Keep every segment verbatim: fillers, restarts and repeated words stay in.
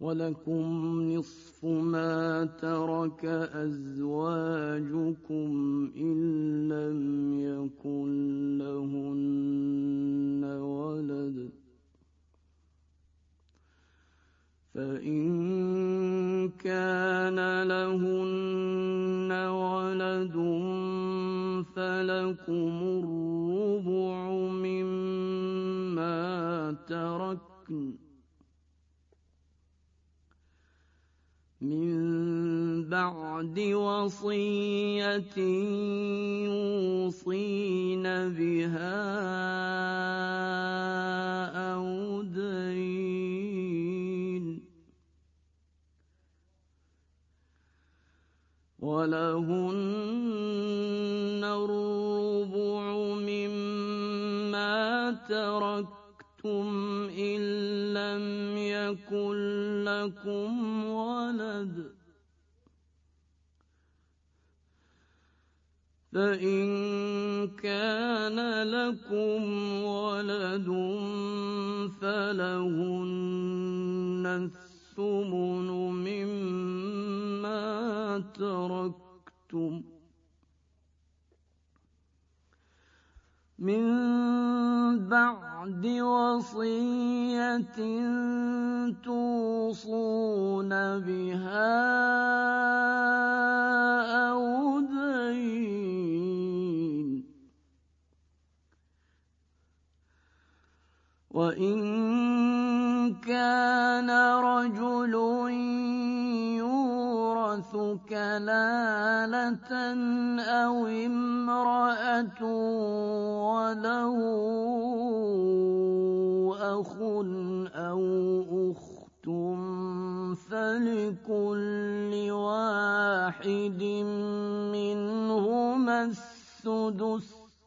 ولكم نصف ما ترك أزواجكم إن لم يكن لهن ولد، فإن كان لهن ولد فلكم الربع مما تركن من بعد وصية يوصين بها أو دين، ولهن الربع مما تركتم إن لم يكن لكم ولد، فإن كان لكم ولد فلهن الثمن مما تركتم من بعد وصية توصون بها أو دين، وإن كان رجل يورث كلالة أو امرأة وله أخ أو أخت فلكل واحد منهما السدس،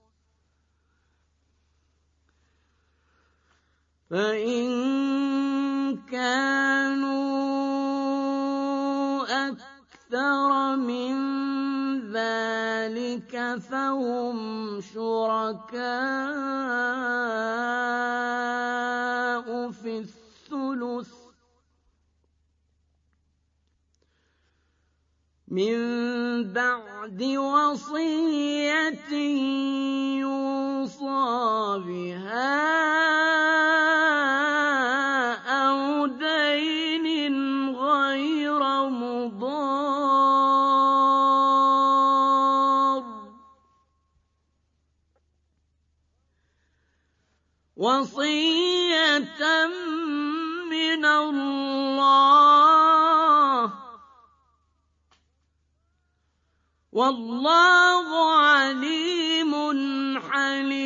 فإن كانوا أكثر من ذلك فهم شركاء في الثلث من بعد وصية يوصى بها أو دين غير مضار، وصية من الله، والله عليم حليم.